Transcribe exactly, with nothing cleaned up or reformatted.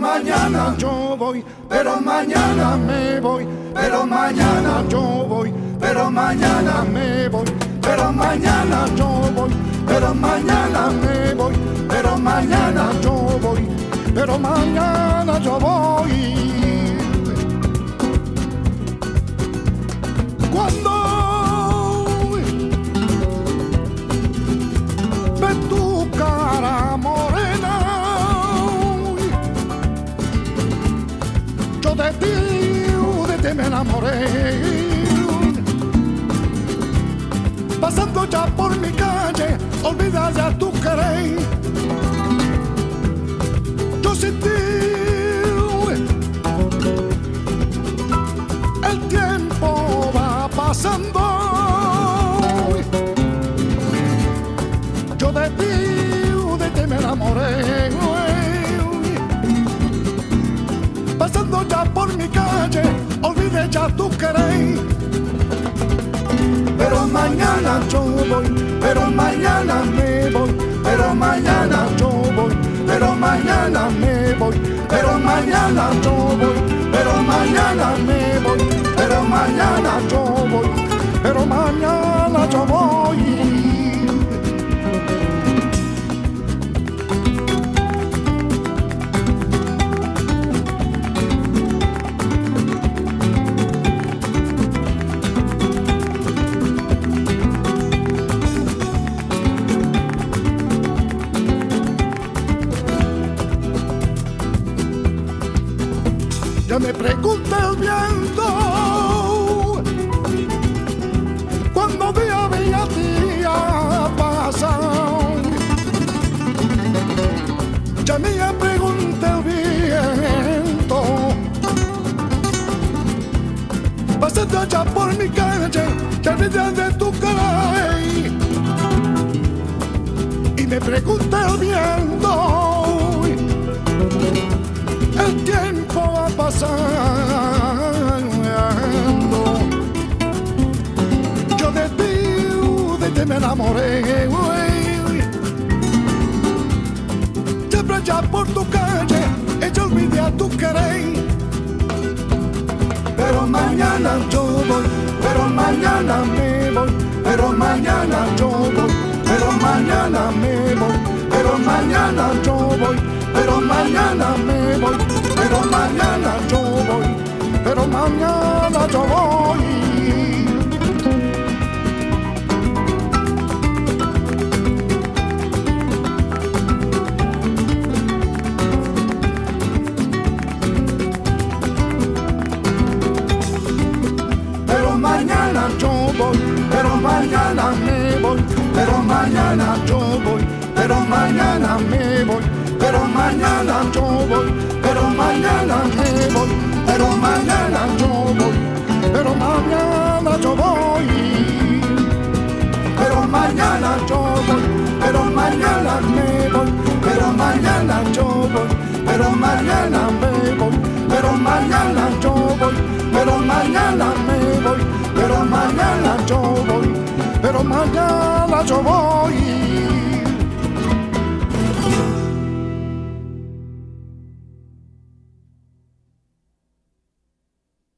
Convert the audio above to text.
mañana yo voy, pero mañana me voy, pero mañana yo voy, pero mañana me voy, pero mañana yo voy, pero mañana me voy, pero mañana yo voy, pero mañana yo voy. Cuando ve tu cara morena, yo de ti, de ti me enamoré. Pasando ya por mi calle, olvidas ya tu querer. Yo sin ti, el tiempo va pasando. Yo de ti, de ti me enamoré. Pasando ya por mi calle, olvidé ya tu querer. Pero mañana yo voy, pero mañana me voy, pero mañana yo voy, pero mañana me voy, pero mañana yo voy, pero mañana me voy, pero mañana yo voy, pero mañana yo voy. Ya me pregunta el viento cuando día día día pasa. Ya me pregunta el viento pasando ya por mi calle, ya olvidé de tu cara. Y me pregunta el viento, el tiempo va pasando. Yo de ti, de ti me enamoré. Siempre ya por tu calle, yo olvidé a tu querer. Pero mañana yo voy, pero mañana me voy, pero mañana yo voy, pero mañana me voy, pero mañana yo voy, pero mañana me voy, pero mañana yo voy, pero mañana yo voy. Pero mañana yo voy, pero mañana me voy, pero mañana yo voy, pero mañana me voy, pero mañana yo voy, pero mañana me voy, pero mañana yo voy, pero mañana yo voy, pero mañana yo voy, pero mañana me voy, pero mañana yo voy, pero mañana me voy, pero mañana yo voy, pero mañana me voy, pero mañana yo voy, pero mañana yo voy.